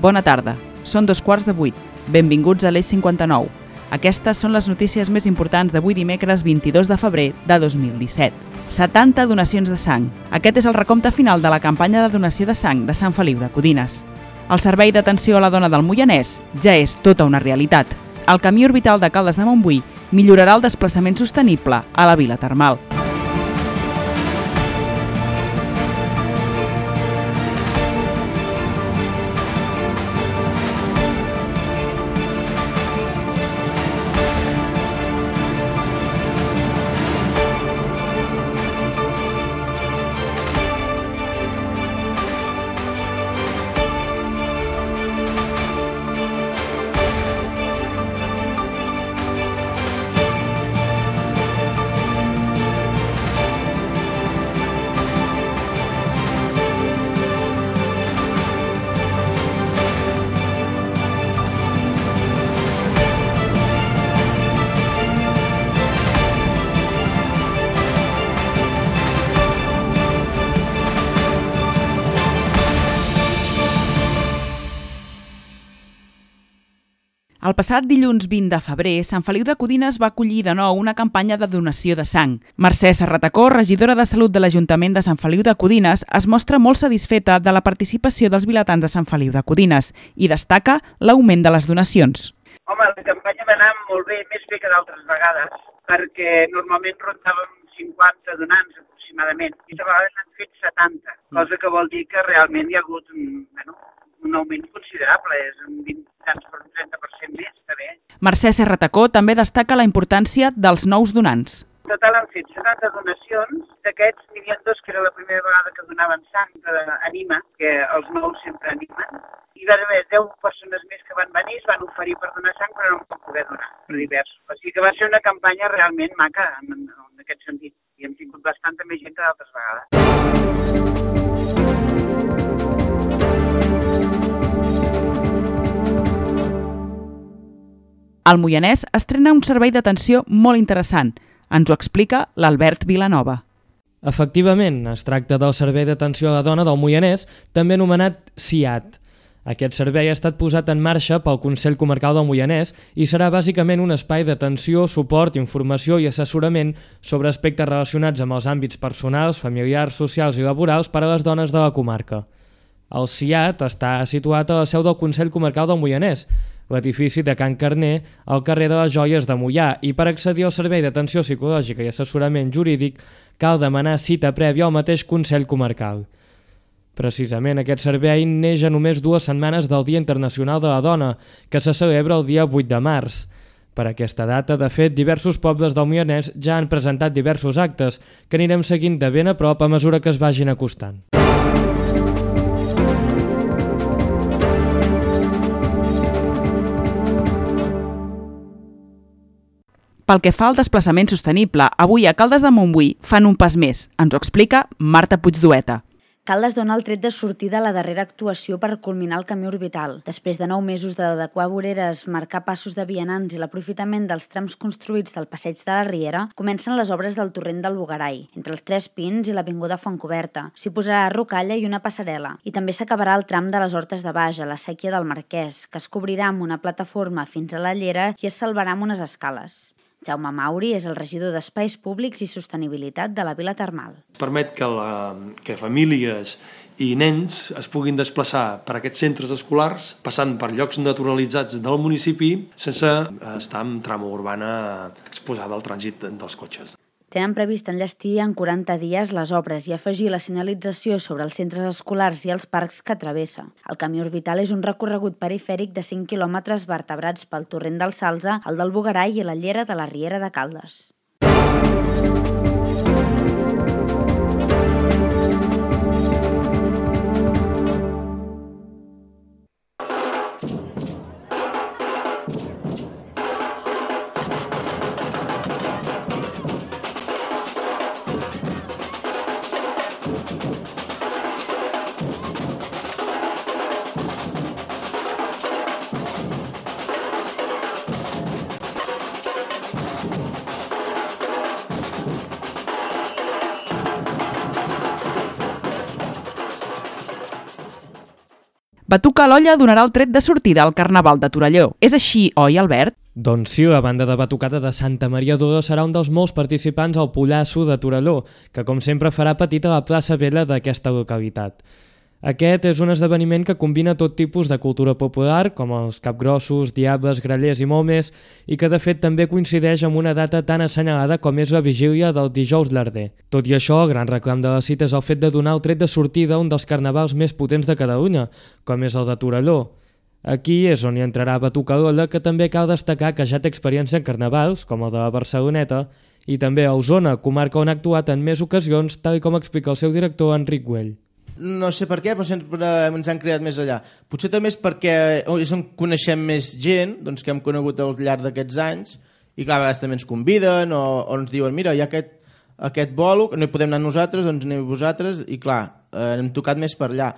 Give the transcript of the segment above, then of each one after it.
Bona tarda, són 2:15. Benvinguts a l'Eix 59. Aquestes són les notícies més importants d'avui dimecres 22 de febrer de 2017. 70 donacions de sang. Aquest és el recompte final de la campanya de donació de sang de Sant Feliu de Codines. El servei d'atenció a la dona del Moianès ja és tota una realitat. El camí orbital de Caldes de Montbui millorarà el desplaçament sostenible a la vila termal. El passat dilluns 20 de febrer, Sant Feliu de Codines va acollir de nou una campanya de donació de sang. Mercè Serratacó, regidora de Salut de l'Ajuntament de Sant Feliu de Codines, es mostra molt satisfeta de la participació dels vilatans de Sant Feliu de Codines i destaca l'augment de les donacions. Home, la campanya va anar molt bé, més bé que d'altres vegades, perquè normalment rondàvem 50 donants aproximadament, i de vegades n'han fet 70, cosa que vol dir que realment hi ha hagut un augment considerable, és un 30% més, està bé. Mercè Serratacó també destaca la importància dels nous donants. En total han fet 70 donacions, d'aquests n'hi havia dos que era la primera vegada que donaven sang d'Anima, que els nous sempre animen, i va haver 10 persones més que van venir, es van oferir per donar sang, però no van poder donar, per diversos. O sigui que va ser una campanya realment maca en aquest sentit, i hem tingut bastanta més gent que d'altres vegades. El Moianès estrena un servei d'atenció molt interessant. Ens ho explica l'Albert Vilanova. Efectivament, es tracta del Servei d'Atenció a la Dona del Moianès, també anomenat SIAT. Aquest servei ha estat posat en marxa pel Consell Comarcal del Moianès i serà bàsicament un espai d'atenció, suport, informació i assessorament sobre aspectes relacionats amb els àmbits personals, familiars, socials i laborals per a les dones de la comarca. El SIAT està situat a la seu del Consell Comarcal del Moianès, l'edifici de Can Carner, al carrer de les Joies de Moià, i per accedir al servei d'atenció psicològica i assessorament jurídic cal demanar cita prèvia al mateix Consell Comarcal. Precisament aquest servei neix a només 2 setmanes del Dia Internacional de la Dona, que se celebra el dia 8 de març. Per aquesta data, de fet, diversos pobles del Moianès ja han presentat diversos actes que anirem seguint de ben a prop a mesura que es vagin acostant. Pel que fa al desplaçament sostenible, avui a Caldes de Montbui fan un pas més. Ens ho explica Marta Puigdueta. Caldes dona el tret de sortida a la darrera actuació per culminar el camí orbital. Després de 9 mesos d'adequar voreres, marcar passos de vianants i l'aprofitament dels trams construïts del passeig de la Riera, comencen les obres del torrent del Bogarai, entre els Tres Pins i l'avinguda Fontcoberta. S'hi posarà rocalla i una passarel·la. I també s'acabarà el tram de les Hortes de Baix, a la Sèquia del Marquès, que es cobrirà amb una plataforma fins a la Llera i es salvarà amb unes escales. Jaume Mauri és el regidor d'Espais Públics i Sostenibilitat de la Vila Termal. Permet que famílies i nens es puguin desplaçar per aquests centres escolars passant per llocs naturalitzats del municipi sense estar en trama urbana exposada al trànsit dels cotxes. Tenen previst enllestir en 40 dies les obres i afegir la senyalització sobre els centres escolars i els parcs que travessa. El camí orbital és un recorregut perifèric de 5 quilòmetres vertebrats pel torrent del Salze, el del Bogarai i la llera de la Riera de Caldes. Batucar a l'Olla donarà el tret de sortida al Carnaval de Torelló. És així, oi, Albert? Doncs sí, la banda de batucada de Santa Maria d'Oló serà un dels molts participants al Pollasso de Torelló, que com sempre farà petit a la plaça Vella d'aquesta localitat. Aquest és un esdeveniment que combina tot tipus de cultura popular, com els capgrossos, diables, grallers i molt més, i que de fet també coincideix amb una data tan assenyalada com és la vigília del Dijous Larder. Tot i això, el gran reclam de la cita és el fet de donar el tret de sortida a un dels carnavals més potents de Catalunya, com és el de Torelló. Aquí és on hi entrarà Batucar a l'Olla, que també cal destacar que ja té experiència en carnavals, com el de la Barceloneta, i també a Osona, comarca on ha actuat en més ocasions, tal com explica el seu director Enric Güell. No sé per què, però sempre ens han cridat més allà. Potser també és perquè és on coneixem més gent, doncs, que hem conegut al llarg d'aquests anys, i clar, a vegades també ens conviden o ens diuen, mira, hi ha aquest bolo, no hi podem anar nosaltres, doncs aneu vosaltres, i clar, hem tocat més per allà.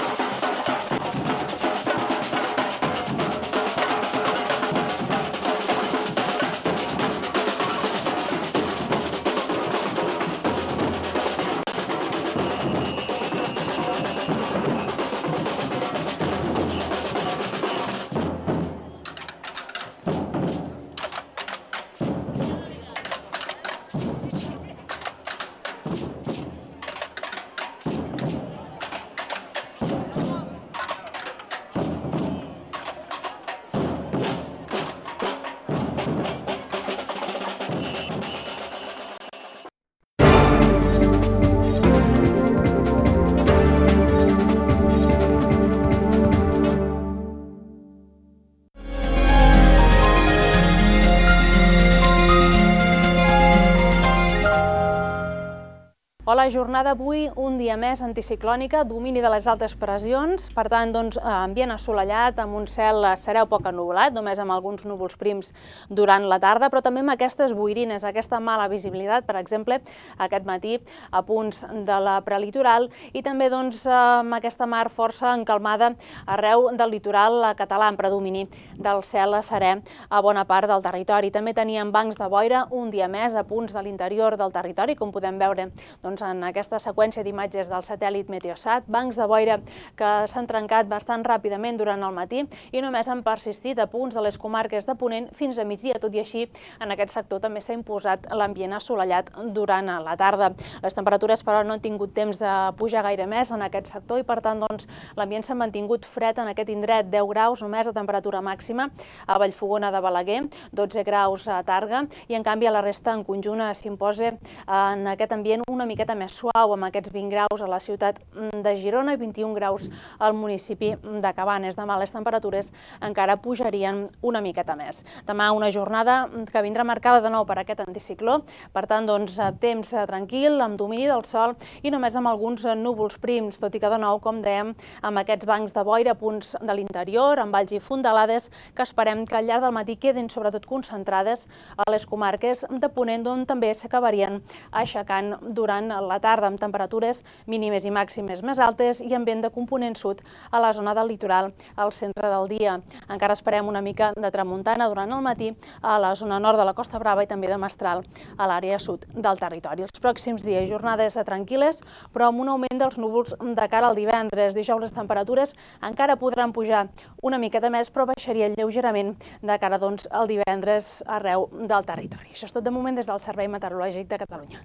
Hola, jornada avui, un dia més anticiclònica, domini de les altes pressions, per tant, ambient assolellat, amb un cel serè o poc ennuvolat, només amb alguns núvols prims durant la tarda, però també amb aquestes boirines, aquesta mala visibilitat, per exemple, aquest matí a punts de la prelitoral, i també amb aquesta mar força encalmada arreu del litoral català, en predomini del cel serè a bona part del territori. També teníem bancs de boira un dia més a punts de l'interior del territori, com podem veure en aquesta seqüència d'imatges del satèl·lit Meteosat, bancs de boira que s'han trencat bastant ràpidament durant el matí i només han persistit a punts de les comarques de Ponent fins a migdia. Tot i així, en aquest sector també s'ha imposat l'ambient assolellat durant la tarda. Les temperatures, però, no han tingut temps de pujar gaire més en aquest sector i, per tant, l'ambient s'ha mantingut fred en aquest indret, 10 graus només a temperatura màxima a Vallfogona de Balaguer, 12 graus a Targa, i en canvi a la resta en conjunt s'imposa en aquest ambient una miqueta més suau, amb aquests 20 graus a la ciutat de Girona i 21 graus al municipi de Cabanes. Demà les temperatures encara pujarien una miqueta més. Demà una jornada que vindrà marcada de nou per aquest anticicló, per tant, temps tranquil, amb domini del sol i només amb alguns núvols prims, tot i que de nou, com dèiem, amb aquests bancs de boira a punts de l'interior, amb valls i fondalades, que esperem que al llarg del matí quedin sobretot concentrades a les comarques de Ponent, on també s'acabarien aixecant durant la tarda, amb temperatures mínimes i màximes més altes i amb vent de component sud a la zona del litoral al centre del dia. Encara esperem una mica de tramuntana durant el matí a la zona nord de la Costa Brava i també de mestral a l'àrea sud del territori. Els pròxims dies, jornades tranquil·les, però amb un augment dels núvols de cara al divendres. Dijous les temperatures encara podran pujar una miqueta més, però baixarien lleugerament de cara al divendres arreu del territori. Això és tot de moment des del Servei Meteorològic de Catalunya.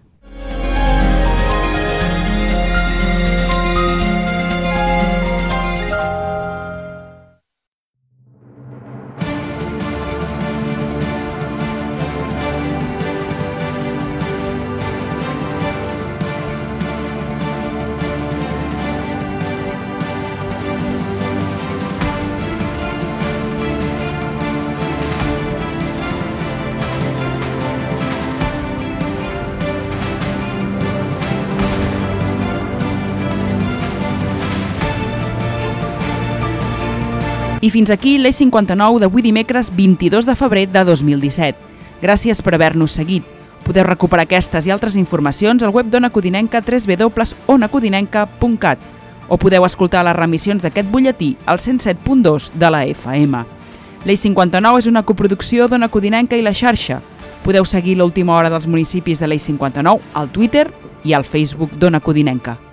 I fins aquí l'Eix 59 d'avui dimecres 22 de febrer de 2017. Gràcies per haver-nos seguit. Podeu recuperar aquestes i altres informacions al web d'Ona Codinenca www.onacodinenca.cat o podeu escoltar les remissions d'aquest butlletí al 107.2 de la FM. L'Eix 59 és una coproducció d'Ona Codinenca i la xarxa. Podeu seguir l'última hora dels municipis de l'Eix 59 al Twitter i al Facebook d'Ona Codinenca.